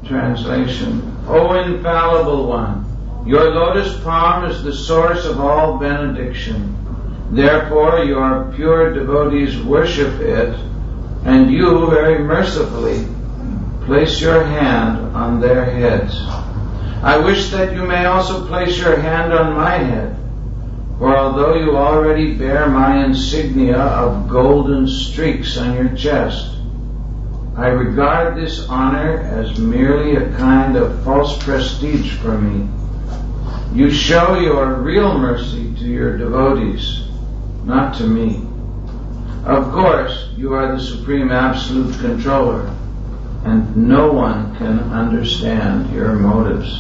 Translation. O infallible one, your lotus palm is the source of all benediction. Therefore your pure devotees worship it, and you very mercifully place your hand on their heads. I wish that you may also place your hand on my head, for although you already bear my insignia of golden streaks on your chest, I regard this honor as merely a kind of false prestige for me. You show your real mercy to your devotees, not to me. Of course, you are the Supreme Absolute Controller, and no one can understand your motives.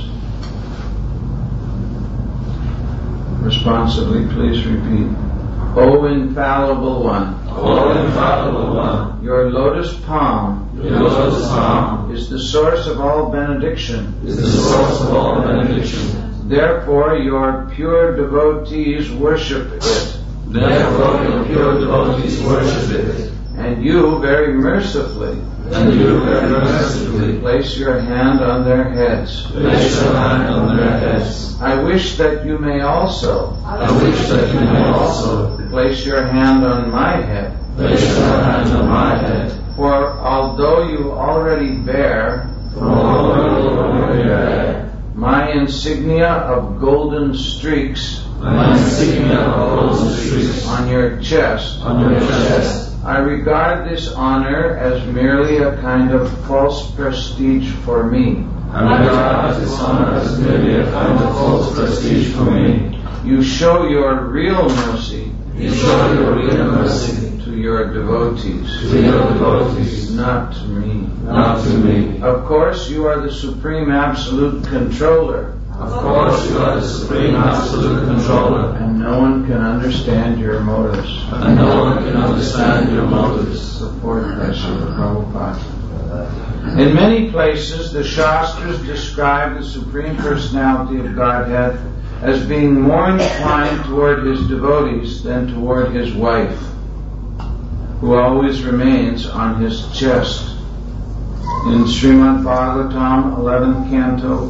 Responsively, please repeat. O infallible one, O infallible one, your lotus palm is the source of all benediction. Therefore, your pure devotees worship it. And you very mercifully place your hand on their heads. I wish that you may also place your hand on my head. For although you already bear my insignia of golden streaks on your chest, I regard this honor as merely a kind of false prestige for me. You show your real mercy to your devotees, not to me. Of course, you are the Supreme Absolute Controller. And no one can understand your motives. Support by Srila Prabhupada. In many places, the Shastras describe the Supreme Personality of Godhead as being more inclined toward his devotees than toward his wife, who always remains on his chest. In Srimad Bhagavatam, 11th Canto,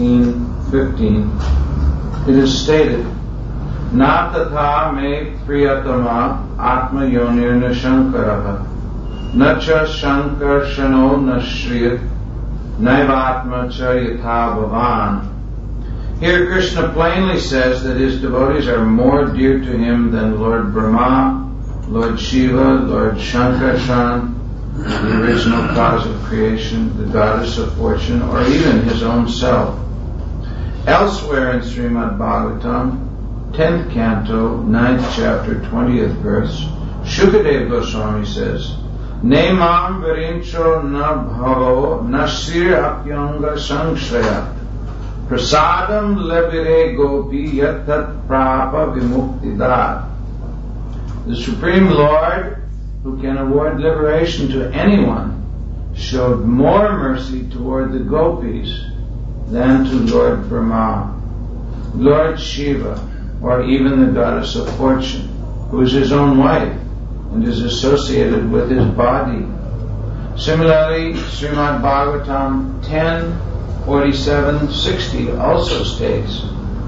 14-15, it is stated, Na tatha me priyatama atma yonirna shankaraha na cha shankar shano na shriyat naivatma cha yatha bhavan. Here Krishna plainly says that his devotees are more dear to him than Lord Brahma, Lord Shiva, Lord Shankarshan, the original cause of creation, the goddess of fortune, or even his own self. Elsewhere in Srimad Bhagavatam, 10th Canto, 9th chapter, 20th verse, Shukadeva Goswami says, Nemam virincho na bhavo nasir apyanga sangshraya prasadam levire gopi yatat prapa vimuktidad. The Supreme Lord, who can award liberation to anyone, showed more mercy toward the gopis than to Lord Brahma, Lord Shiva, or even the goddess of fortune, who is his own wife and is associated with his body. Similarly, Srimad Bhagavatam 10:47-60 also states,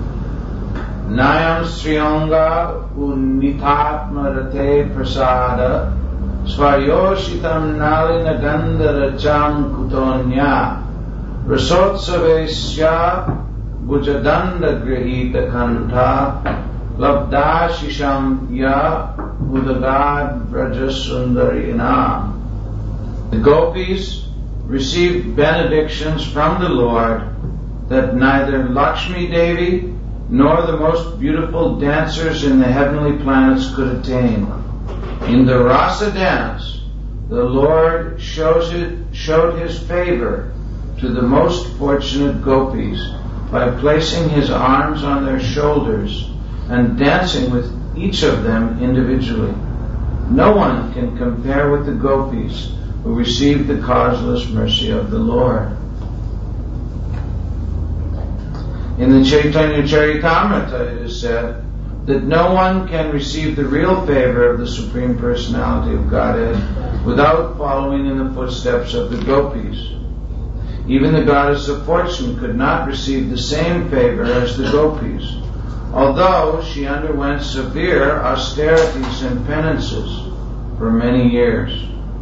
Nayam Sriyanga Unitatma Rate Prasada Svayoshitam Nalina Gandaracham Kutonya Rasotsavesya Bujadanda Grihita Kanta Labdashisham Ya Udagad Brajasundarina. The gopis received benedictions from the Lord that neither Lakshmi Devi nor the most beautiful dancers in the heavenly planets could attain. In the rasa dance, the Lord showed his favor to the most fortunate gopis by placing his arms on their shoulders and dancing with each of them individually. No one can compare with the gopis who received the causeless mercy of the Lord. In the Chaitanya Charitamrita it is said that no one can receive the real favor of the Supreme Personality of Godhead without following in the footsteps of the gopis. Even the goddess of fortune could not receive the same favor as the gopis, although she underwent severe austerities and penances for many years.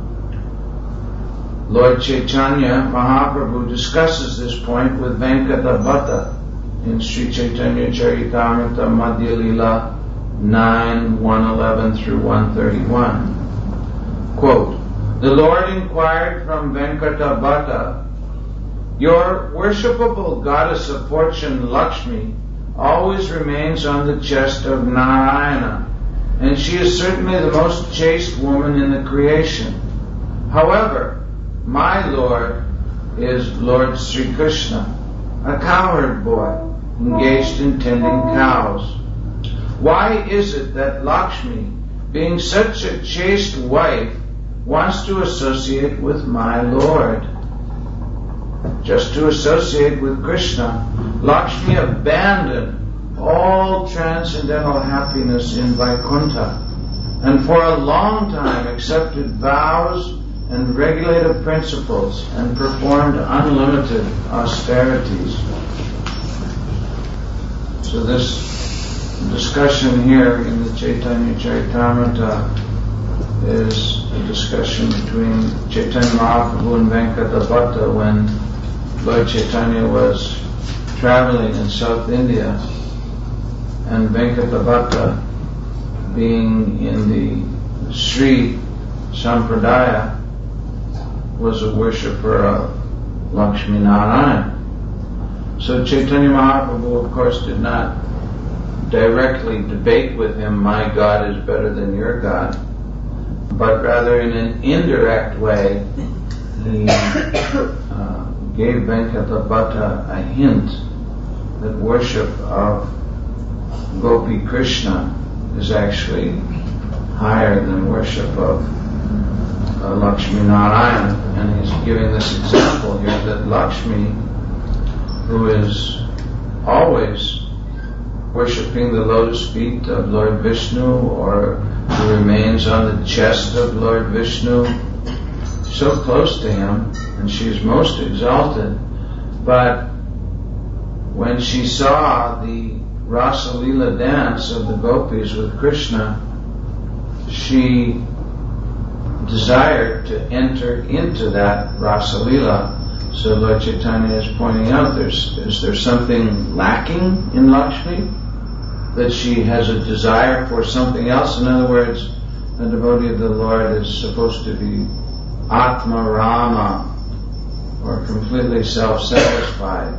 Lord Chaitanya Mahaprabhu discusses this point with Venkata in Sri Chaitanya Charitamrita Madhya Lila 9, 111 through 131. Quote, the Lord inquired from Venkata, your worshipable goddess of fortune Lakshmi always remains on the chest of Narayana, and she is certainly the most chaste woman in the creation. However, my Lord is Lord Sri Krishna, a cowherd boy engaged in tending cows. Why is it that Lakshmi, being such a chaste wife, wants to associate with my Lord? Just to associate with Krishna, Lakshmi abandoned all transcendental happiness in Vaikuntha, and for a long time accepted vows and regulative principles and performed unlimited austerities. So this discussion here in the Chaitanya Charitamrita is a discussion between Chaitanya Mahaprabhu and Venkata when Lord Chaitanya was traveling in South India, and Venkata being in the Sri Sampradaya was a worshipper of Lakshmi Narayana. So Chaitanya Mahaprabhu, of course, did not directly debate with him, my God is better than your God, but rather in an indirect way, he gave Venkata a hint that worship of Gopi Krishna is actually higher than worship of Lakshmi Narayana. And he's giving this example here that Lakshmi, who is always worshipping the lotus feet of Lord Vishnu, or who remains on the chest of Lord Vishnu, so close to him, and she is most exalted. But when she saw the Rasa Lila dance of the gopis with Krishna, she desired to enter into that Rasa Lila. So Lord Chaitanya is pointing out, is there something lacking in Lakshmi? That she has a desire for something else? In other words, a devotee of the Lord is supposed to be Atma Rama, or completely self-satisfied.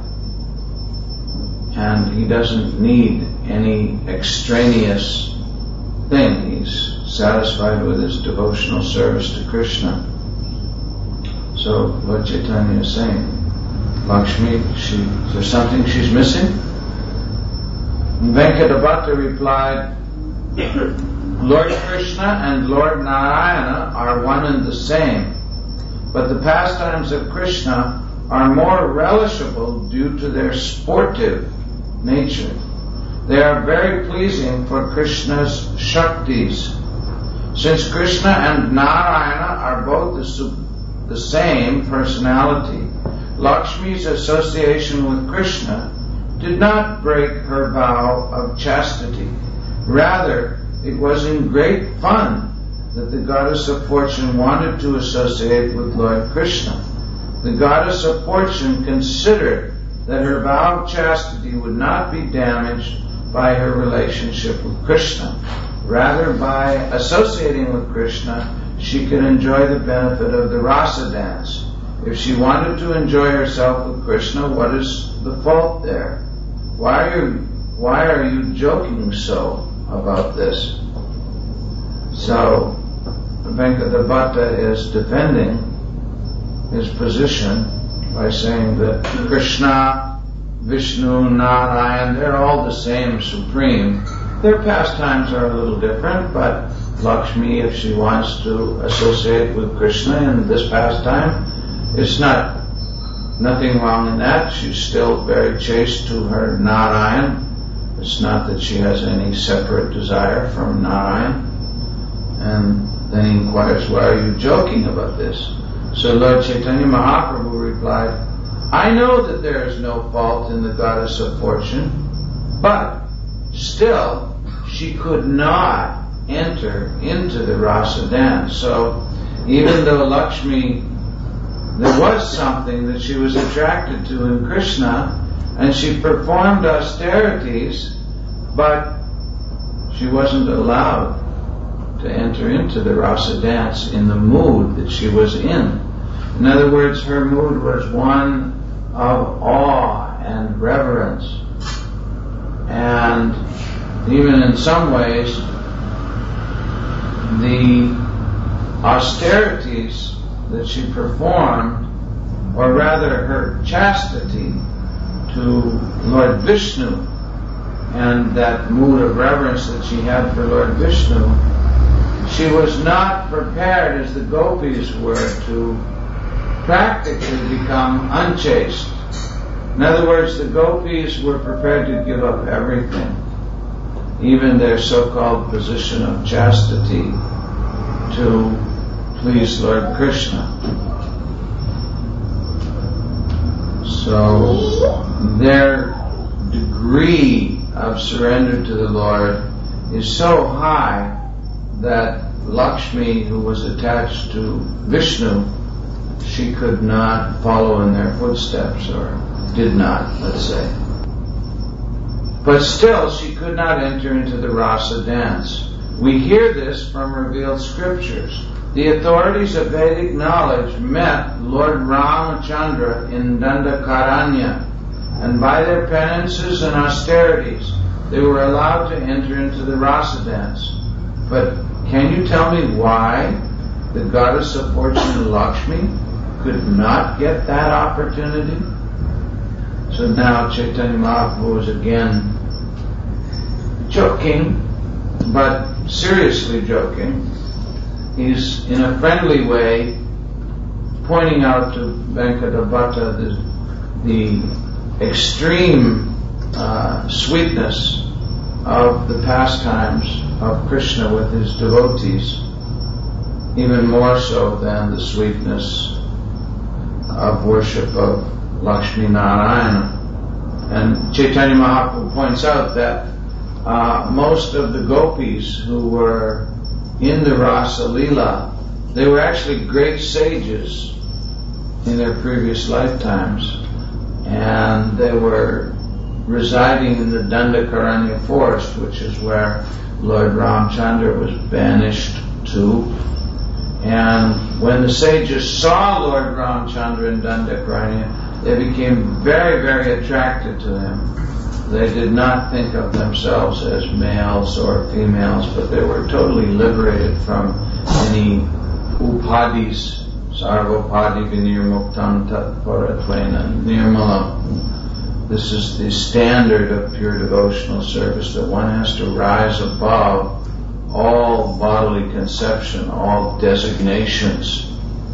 And he doesn't need any extraneous thing. He's satisfied with his devotional service to Krishna. So Lord Chaitanya is saying, Lakshmi, is there something she's missing? And Venkata replied, Lord Krishna and Lord Narayana are one and the same, but the pastimes of Krishna are more relishable due to their sportive nature. They are very pleasing for Krishna's Shaktis. Since Krishna and Narayana are both the same personality, Lakshmi's association with Krishna did not break her vow of chastity. Rather, it was in great fun that the goddess of fortune wanted to associate with Lord Krishna. The goddess of fortune considered that her vow of chastity would not be damaged by her relationship with Krishna. Rather, by associating with Krishna, she could enjoy the benefit of the rasa dance. If she wanted to enjoy herself with Krishna, what is the fault there? Why are you joking so about this? So Venkata is defending his position by saying that Krishna, Vishnu, Narayan, they're all the same supreme. Their pastimes are a little different, but Lakshmi, if she wants to associate with Krishna in this pastime, it's nothing wrong in that. She's still very chaste to her Narayan. It's not that she has any separate desire from Narayan. And then he inquires, why are you joking about this? So Lord Chaitanya Mahaprabhu replied, I know that there is no fault in the goddess of fortune, but still she could not enter into the rasa dance. So even though Lakshmi, there was something that she was attracted to in Krishna, and she performed austerities, but she wasn't allowed to enter into the rasa dance in the mood that she was in. In other words, her mood was one of awe and reverence. And even in some ways, the austerities that she performed, or rather her chastity to Lord Vishnu, and that mood of reverence that she had for Lord Vishnu, she was not prepared, as the gopis were, to practically become unchaste. In other words, the gopis were prepared to give up everything, even their so-called position of chastity, to please Lord Krishna. So their degree of surrender to the Lord is so high that Lakshmi, who was attached to Vishnu, she could not follow in their footsteps, or did not, let's say. But still, she could not enter into the rasa dance. We hear this from revealed scriptures. The authorities of Vedic knowledge met Lord Ramachandra in Dandakaranya, and by their penances and austerities, they were allowed to enter into the rasa dance. But can you tell me why the goddess of fortune, Lakshmi, could not get that opportunity? So now Chaitanya Mahaprabhu is again joking, but seriously joking. He's in a friendly way pointing out to Venkadabhatta the extreme sweetness of the pastimes of Krishna with his devotees, even more so than the sweetness of worship of Lakshmi Narayana. And Chaitanya Mahaprabhu points out that most of the gopis who were in the Rasa Leela, they were actually great sages in their previous lifetimes, and they were residing in the Dandakaranya forest, which is where Lord Ramchandra was banished to. And when the sages saw Lord Ramchandra in Dandakaranya, they became very, very attracted to him. They did not think of themselves as males or females, but they were totally liberated from any upadis, sarvopadi vinirmuktam tatparatvena nirmala. This is the standard of pure devotional service, that one has to rise above all bodily conception, all designations.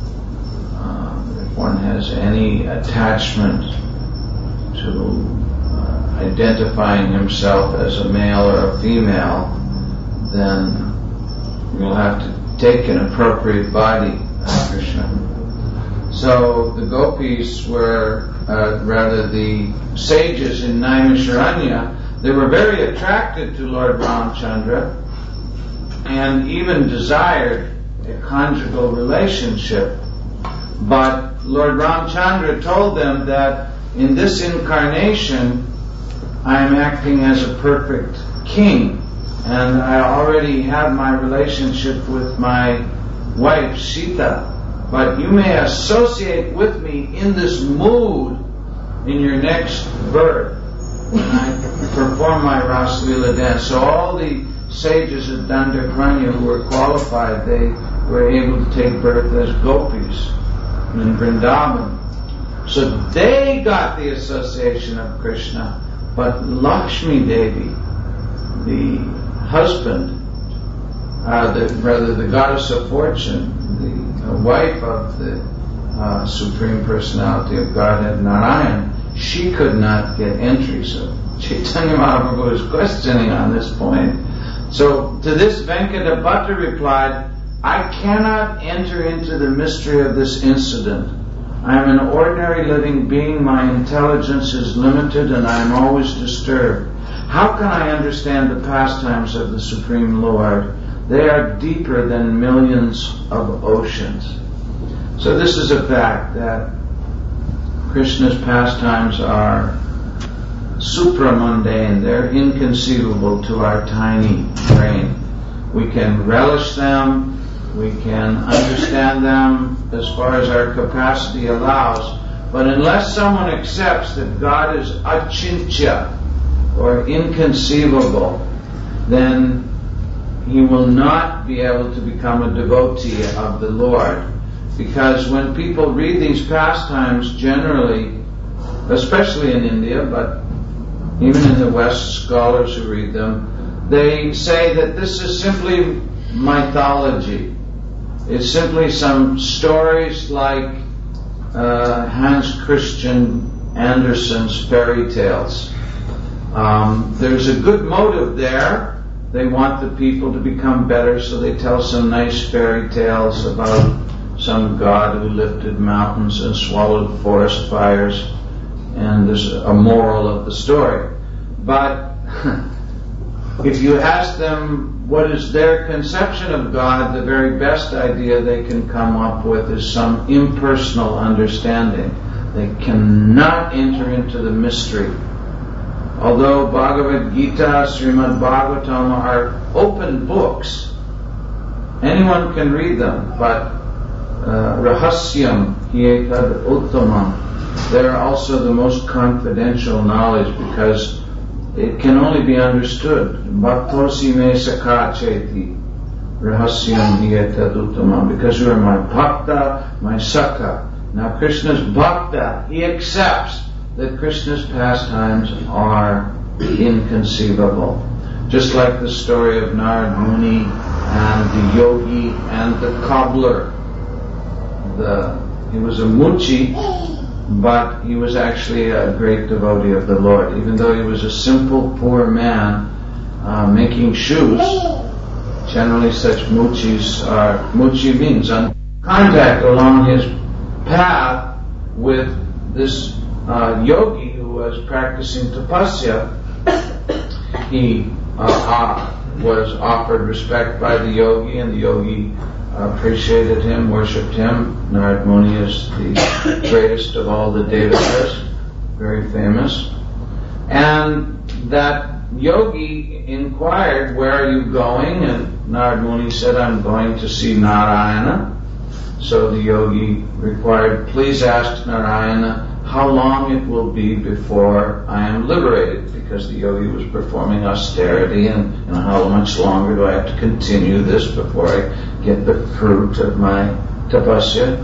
If one has any attachment to identifying himself as a male or a female, then you'll have to take an appropriate body, Krishna. So the gopis were, rather the sages in Naimisharanya, they were very attracted to Lord Ramchandra and even desired a conjugal relationship. But Lord Ramchandra told them that in this incarnation I am acting as a perfect king, and I already have my relationship with my wife Sita, but you may associate with me in this mood in your next birth when I perform my Rasa Leela dance. So all the sages of Dandakaranya who were qualified, they were able to take birth as gopis in Vrindavan. So they got the association of Krishna, but Lakshmi Devi, the husband, the goddess of fortune, the wife of the Supreme Personality of Godhead Narayan, she could not get entry. So Chaitanya Mahaprabhu is questioning on this point. So to this Venkadabhatta replied, I cannot enter into the mystery of this incident, I am an ordinary living being. My intelligence is limited and I am always disturbed. How can I understand the pastimes of the Supreme Lord? They are deeper than millions of oceans. So this is a fact, that Krishna's pastimes are supramundane. They're inconceivable to our tiny brain. We can relish them, we can understand them as far as our capacity allows, but unless someone accepts that God is achintya, or inconceivable, then he will not be able to become a devotee of the Lord. Because when people read these pastimes generally, especially in India, but even in the West, scholars who read them, they say that this is simply mythology. It's simply some stories like Hans Christian Andersen's fairy tales. There's a good motive there. They want the people to become better, so they tell some nice fairy tales about some god who lifted mountains and swallowed forest fires, and there's a moral of the story. But if you ask them what is their conception of God, the very best idea they can come up with is some impersonal understanding. They cannot enter into the mystery. Although Bhagavad Gita, Srimad Bhagavatam are open books, anyone can read them, but Rahasyam Hyetad Uttamam, they're also the most confidential knowledge because it can only be understood. Bhaktosi me sakacheti Rahasyam Hyetad Uttamam, because you are my bhakta, my sakha. Now Krishna's bhakta, he accepts that Krishna's pastimes are inconceivable. Just like the story of Narad Muni and the yogi and the cobbler. He was a muchi, but he was actually a great devotee of the Lord. Even though he was a simple, poor man making shoes, generally such muchi means on contact along his path with this yogi who was practicing tapasya. He was offered respect by the yogi, and the yogi appreciated him, worshipped him. Narad Muni is the greatest of all the devatas, very famous. And that yogi inquired, where are you going? And Narad Muni said, I'm going to see Narayana. So the yogi required, please ask Narayana how long it will be before I am liberated, because the yogi was performing austerity, and how much longer do I have to continue this before I get the fruit of my tapasya.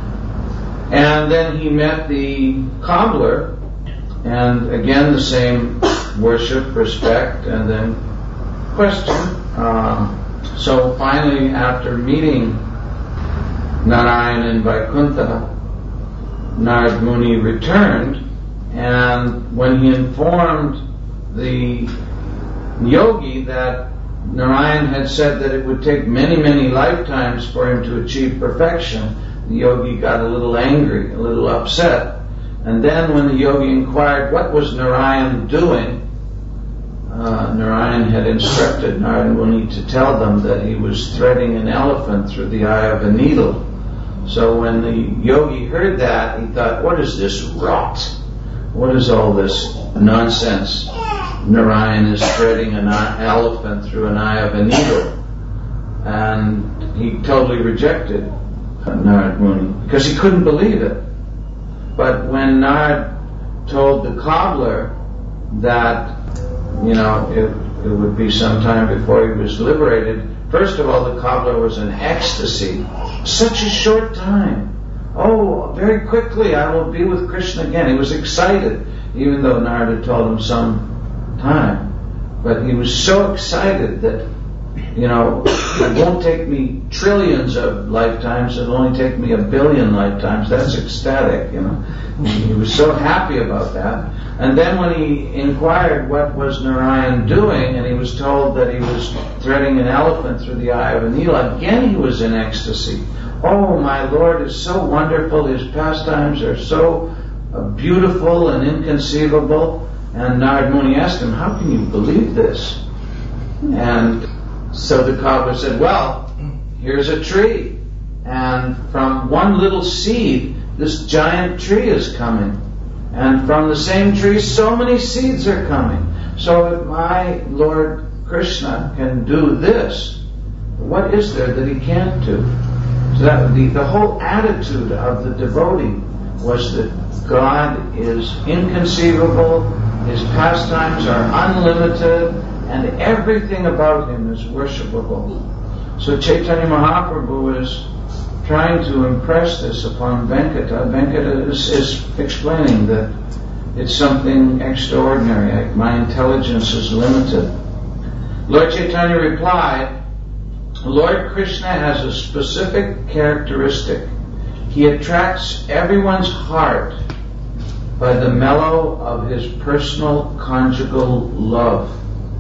And then he met the cobbler, and again the same worship, respect, and then question. So finally, after meeting Narayana in Vaikuntha, Narad Muni returned, and when he informed the yogi that Narayan had said that it would take many, many lifetimes for him to achieve perfection, the yogi got a little angry, a little upset. And then when the yogi inquired what was Narayan doing, Narayan had instructed Narad Muni to tell them that he was threading an elephant through the eye of a needle. So when the yogi heard that, he thought, what is this rot? What is all this nonsense? Narayan is threading an elephant through an eye of a needle. And he totally rejected Narad Muni because he couldn't believe it. But when Narad told the cobbler that, it would be some time before he was liberated, first of all, the cobbler was in ecstasy. Such a short time. Oh, very quickly I will be with Krishna again. He was excited, even though Narad had told him some time. But he was so excited that, it won't take me trillions of lifetimes, it'll only take me 1 billion lifetimes. That's ecstatic, He was so happy about that. And then when he inquired what was Narayan doing, and he was told that he was threading an elephant through the eye of a needle, again he was in ecstasy. oh, my Lord is so wonderful, His pastimes are so beautiful and inconceivable. And Narad Muni asked him, how can you believe this? And Saudakava said, well, here's a tree, and from one little seed, this giant tree is coming. And from the same tree, so many seeds are coming. So if my Lord Krishna can do this, what is there that He can't do? So that the whole attitude of the devotee was that God is inconceivable, His pastimes are unlimited, and everything about Him is worshipable. So Chaitanya Mahaprabhu is trying to impress this upon Venkata. Venkata is explaining that it's something extraordinary. My intelligence is limited. Lord Chaitanya replied, Lord Krishna has a specific characteristic. He attracts everyone's heart by the mellow of His personal conjugal love.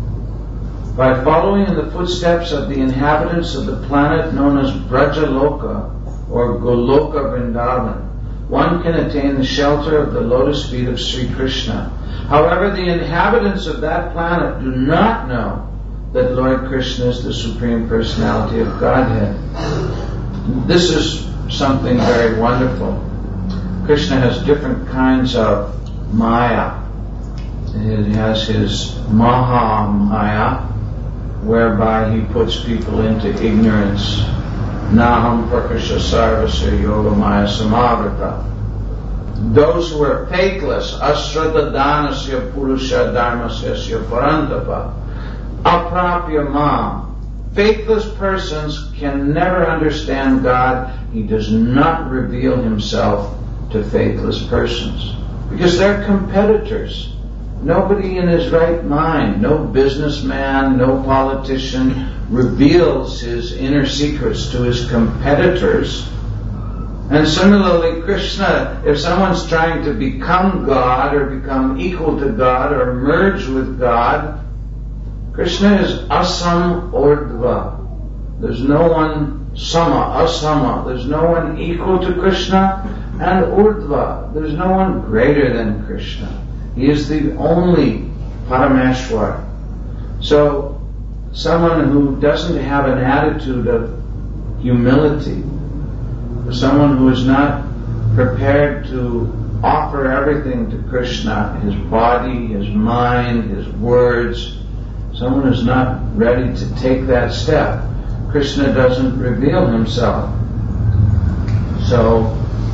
By following in the footsteps of the inhabitants of the planet known as Brajaloka or Goloka Vrindavan, one can attain the shelter of the lotus feet of Sri Krishna. However, the inhabitants of that planet do not know that Lord Krishna is the Supreme Personality of Godhead. This is something very wonderful. Krishna has different kinds of Maya. He has his Maha Maya, whereby he puts people into ignorance. Naham Prakasha Sarvasya Yoga Maya Samavrita. Those who are faithless, Asrata Dhanasya Purusha Dharmasya Parantapa, Aprapya Mam. Faithless persons can never understand God. He does not reveal Himself to faithless persons because they're competitors. Nobody in his right mind, no businessman, no politician reveals his inner secrets to his competitors. And similarly, Krishna, if someone's trying to become God or become equal to God or merge with God, Krishna is Asam Urdhva. There's no one Sama, Asama. There's no one equal to Krishna, and Urdhva. There's no one greater than Krishna. He is the only Parameshwar. So, someone who doesn't have an attitude of humility, someone who is not prepared to offer everything to Krishna, his body, his mind, his words, someone who's not ready to take that step, Krishna doesn't reveal Himself. So,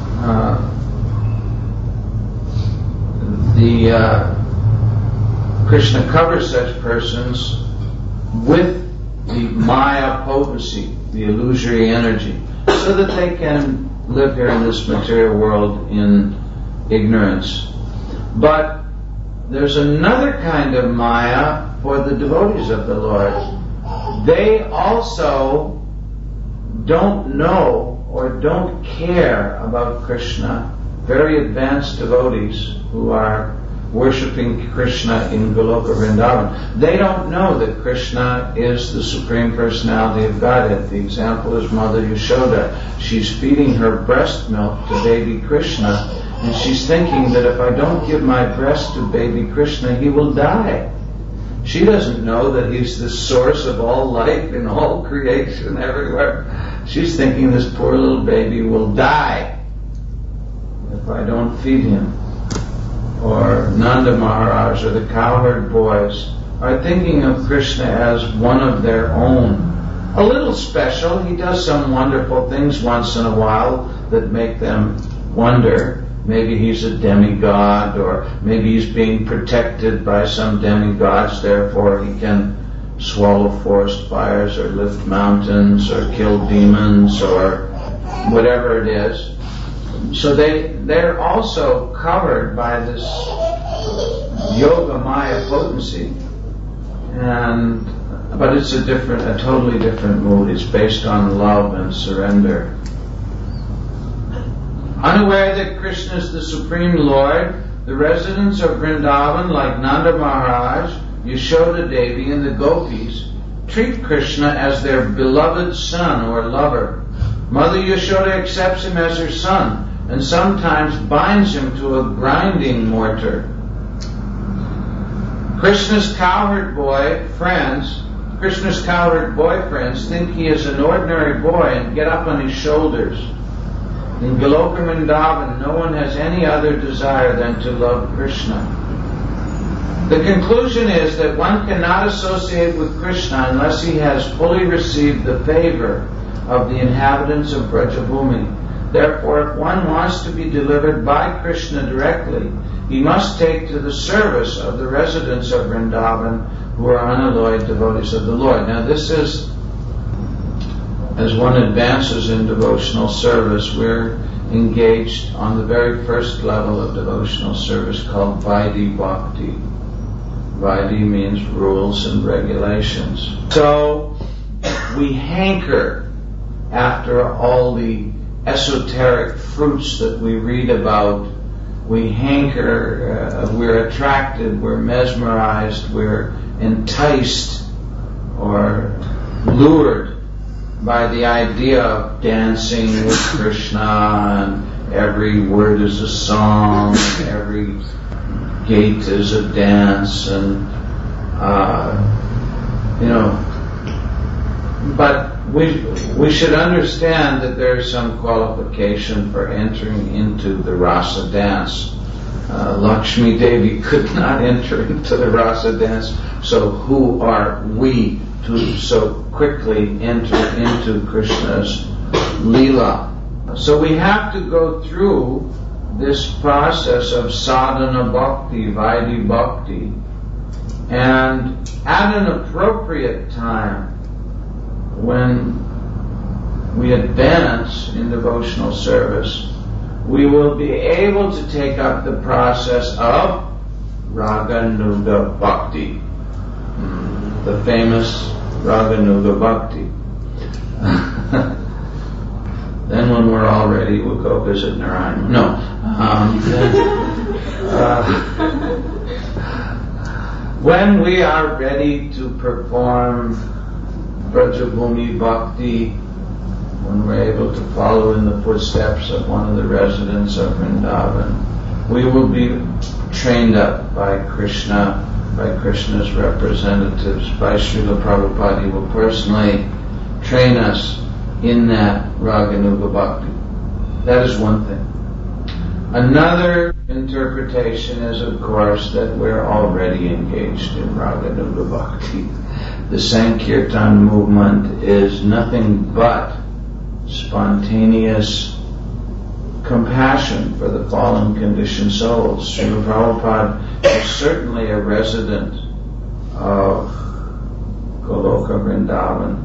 Krishna covers such persons with the Maya potency, the illusory energy, so that they can live here in this material world in ignorance. But there's another kind of Maya for the devotees of the Lord. They also don't know or don't care about Krishna. Very advanced devotees who are worshipping Krishna in Goloka Vrindavan, they don't know that Krishna is the Supreme Personality of Godhead. The example is Mother Yashoda. She's feeding her breast milk to baby Krishna, and she's thinking that if I don't give my breast to baby Krishna, he will die. She doesn't know that He's the source of all life in all creation everywhere. She's thinking this poor little baby will die if I don't feed him. Or Nanda Maharaj or the cowherd boys are thinking of Krishna as one of their own. A little special. He does some wonderful things once in a while that make them wonder. Maybe he's a demigod, or maybe he's being protected by some demigods, therefore he can swallow forest fires or lift mountains or kill demons or whatever it is. So they're also covered by this Yoga Maya potency, but it's a totally different mood. It's based on love and surrender. Unaware that Krishna is the Supreme Lord, the residents of Vrindavan, like Nanda Maharaj, Yashoda Devi, and the gopis, treat Krishna as their beloved son or lover. Mother Yashoda accepts him as her son and sometimes binds him to a grinding mortar. Krishna's cowherd boyfriends think he is an ordinary boy and get up on his shoulders. In Goloka Vrindavan, no one has any other desire than to love Krishna. The conclusion is that one cannot associate with Krishna unless he has fully received the favor of the inhabitants of Brajabhumi. Therefore, if one wants to be delivered by Krishna directly, he must take to the service of the residents of Vrindavan who are unalloyed devotees of the Lord. Now this is, as one advances in devotional service, we're engaged on the very first level of devotional service called Vaidhi Bhakti. Vaidhi means rules and regulations. So we hanker after all the esoteric fruits that we read about. We hanker, we're attracted, we're mesmerized, we're enticed or lured by the idea of dancing with Krishna, and every word is a song, and every gait is a dance, and but we should understand that there is some qualification for entering into the rasa dance. Lakshmi Devi could not enter into the rasa dance, so who are we to so quickly enter into Krishna's Leela? So we have to go through this process of sadhana bhakti, Vaidhi Bhakti, and at an appropriate time, when we advance in devotional service, we will be able to take up the process of Raganuga Bhakti, the famous Raganuga Bhakti. Then when we're all ready, we'll go visit Narayana. No. When we are ready to perform Brajabhumi Bhakti, when we're able to follow in the footsteps of one of the residents of Vrindavan, we will be trained up by Krishna, by Krishna's representatives, by Srila Prabhupada. He will personally train us in that Raganuga Bhakti. That is one thing. Another interpretation is, of course, that we're already engaged in Raganuga Bhakti. The Sankirtan movement is nothing but spontaneous compassion for the fallen conditioned souls. Srila Prabhupada is certainly a resident of Goloka Vrindavan,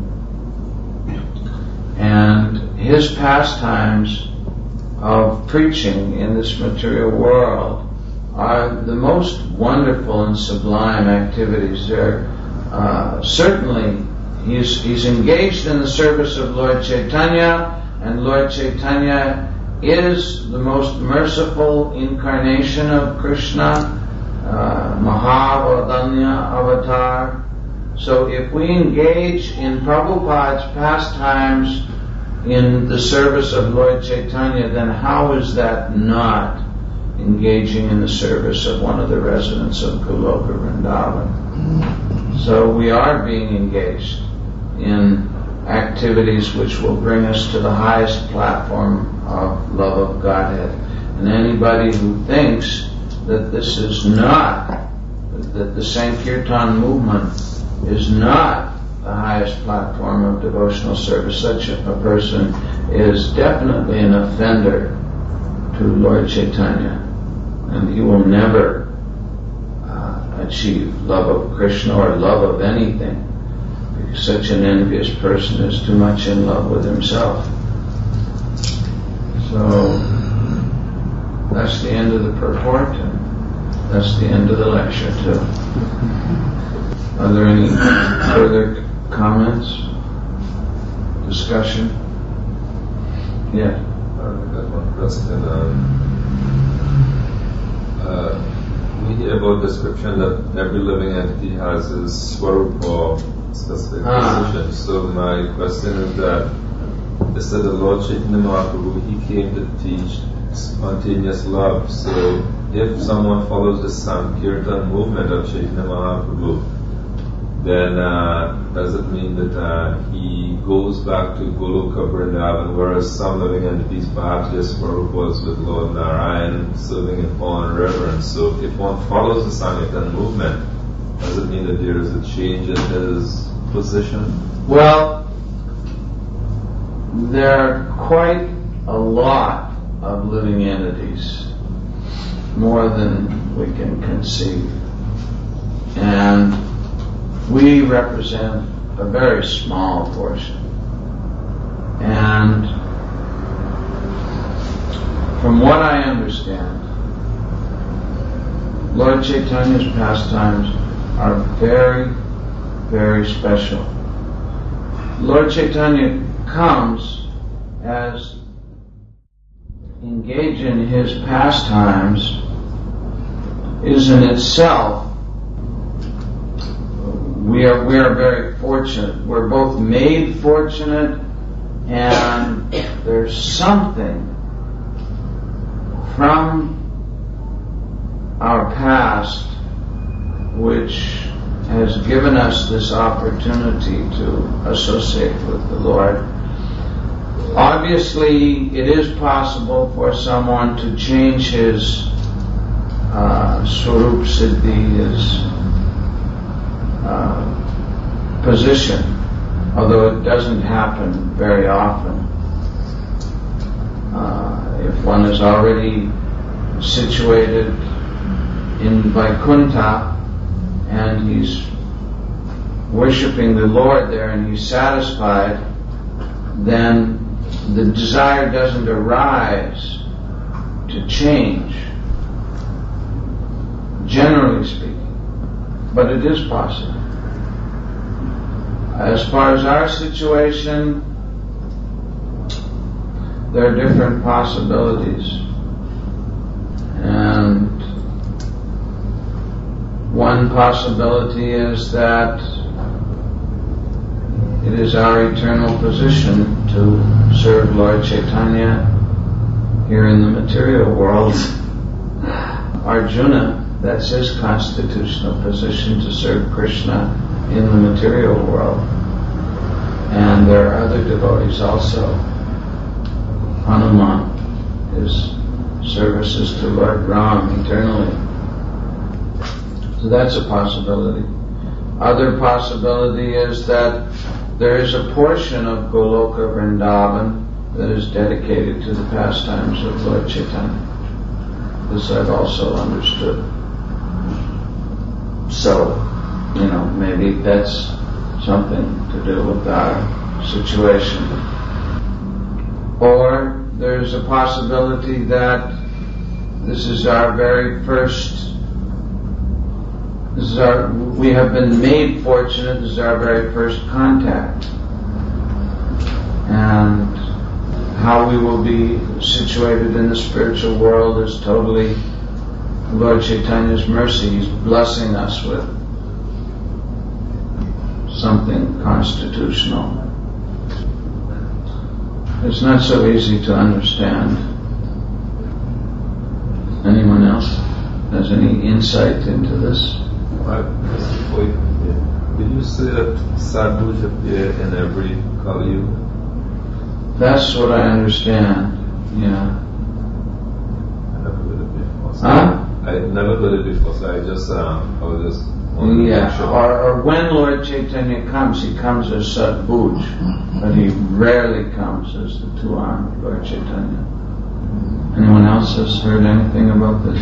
and his pastimes of preaching in this material world are the most wonderful and sublime activities. They're certainly he's engaged in the service of Lord Chaitanya, and Lord Chaitanya is the most merciful incarnation of Krishna, Mahavadanya Avatar. So if we engage in Prabhupada's pastimes in the service of Lord Chaitanya, then how is that not engaging in the service of one of the residents of Goloka Vrindavan? So we are being engaged in activities which will bring us to the highest platform of love of Godhead. And anybody who thinks that this is not, that the Sankirtan movement is not the highest platform of devotional service, such a person is definitely an offender to Lord Chaitanya, and he will never achieve love of Krishna or love of anything, because such an envious person is too much in love with himself. So that's the end of the purport, and that's the end of the lecture too. Are there any further comments? Discussion? Yeah. I got one question. We hear about description that every living entity has its swarup or specific position. So my question is that they said the Lord Chaitanya Mahaprabhu, he came to teach spontaneous love. So if someone follows the Sankirtan movement of Chaitanya Mahaprabhu, then does it mean that he goes back to Goloka Vrindavan, whereas some living entities, perhaps their Swarup was with Lord Narayan, serving in Pawan River, and so if one follows the Sankirtan movement, does it mean that there is a change in his position? Well, there are quite a lot of living entities, more than we can conceive. And we represent a very small portion. And from what I understand, Lord Chaitanya's pastimes are very, very special. Lord Chaitanya comes as engaged in his pastimes is in itself, we are very fortunate. We're both made fortunate, and there's something from our past which has given us this opportunity to associate with the Lord. Obviously, it is possible for someone to change his Swarup Siddhi, his position, although it doesn't happen very often. If one is already situated in Vaikuntha and he's worshipping the Lord there and he's satisfied, then the desire doesn't arise to change, generally speaking. But it is possible. As far as our situation, there are different possibilities. And one possibility is that it is our eternal position to serve Lord Chaitanya here in the material world. Arjuna, that's his constitutional position, to serve Krishna in the material world. And there are other devotees also. Hanuman, his services to Lord Ram eternally. So that's a possibility. Other possibility is that there is a portion of Goloka Vrindavan that is dedicated to the pastimes of Lord Chaitanya. This I've also understood. So, maybe that's something to do with our situation. Or there's a possibility that this is our very first, we have been made fortunate, this is our very first contact. And how we will be situated in the spiritual world is totally Lord Chaitanya's mercy. He's blessing us with something constitutional. It's not so easy to understand. Anyone else has any insight into this? Did you say that sadhus appear in every Kali Yuga? That's what I understand, yeah. I never heard it before. Huh? I never heard it before, so I was just yeah, or when Lord Chaitanya comes, he comes as Sadbhuj, but he rarely comes as the two-armed Lord Chaitanya. Anyone else has heard anything about this?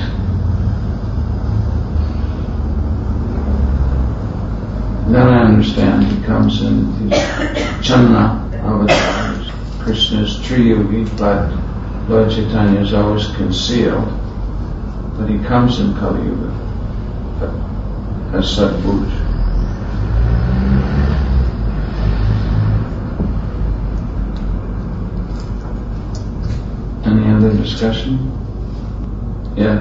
Then I understand he comes in these Channa avatars. Krishna is Triyogi, but Lord Chaitanya is always concealed. But he comes in Kali Yuga as Sadbhuj. Any other discussion? Yeah.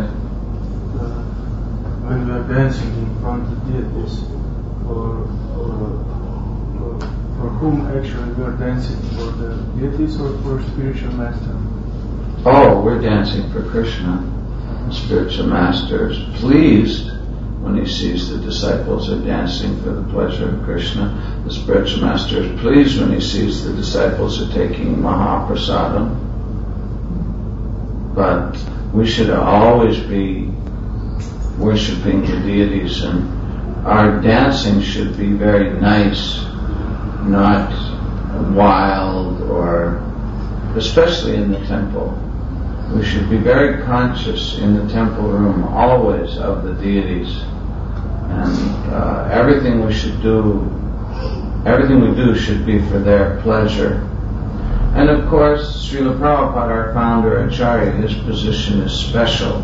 When we are dancing in front of deities, for whom actually we are dancing? For the deities or for spiritual master? Oh, we're dancing for Krishna. The spiritual master is pleased when he sees the disciples are dancing for the pleasure of Krishna. The spiritual master is pleased when he sees the disciples are taking Mahaprasadam. But we should always be worshipping the deities, and our dancing should be very nice, not wild, or especially in the temple. We should be very conscious in the temple room always of the deities, and everything we do should be for their pleasure. And of course, Srila Prabhupada, our founder Acharya, his position is special.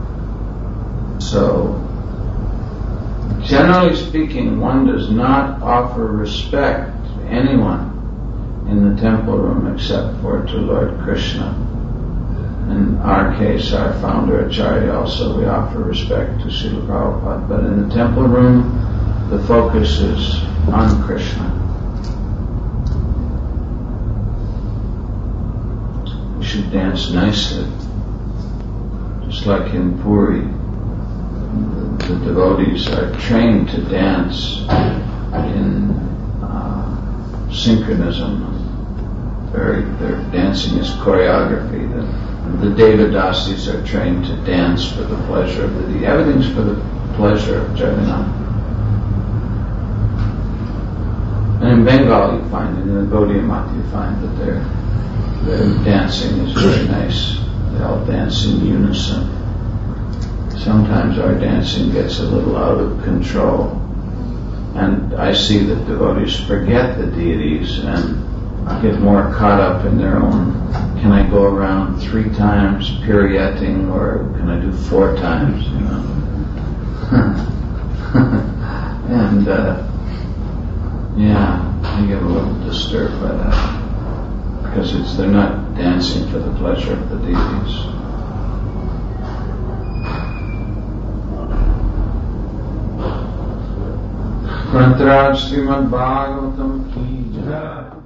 So, generally speaking, one does not offer respect to anyone in the temple room except for to Lord Krishna. In our case, our founder Acharya, also we offer respect to Srila Prabhupada. But in the temple room, the focus is on Krishna. We should dance nicely. Just like in Puri, the devotees are trained to dance in synchronism. Their dancing is choreography. The Devadasis are trained to dance for the pleasure of the deity. Everything's for the pleasure of Jagannath. And in Bengal you find, in the Gaudiya Math you find that their dancing is very nice. They all dance in unison. Sometimes our dancing gets a little out of control, and I see that devotees forget the deities and get more caught up in their own, can I go around 3 times pirouetting, or can I do 4 times, you know? And I get a little disturbed by that, because they're not dancing for the pleasure of the deities. Grantaraj Srimad Bhagavatam ki jai.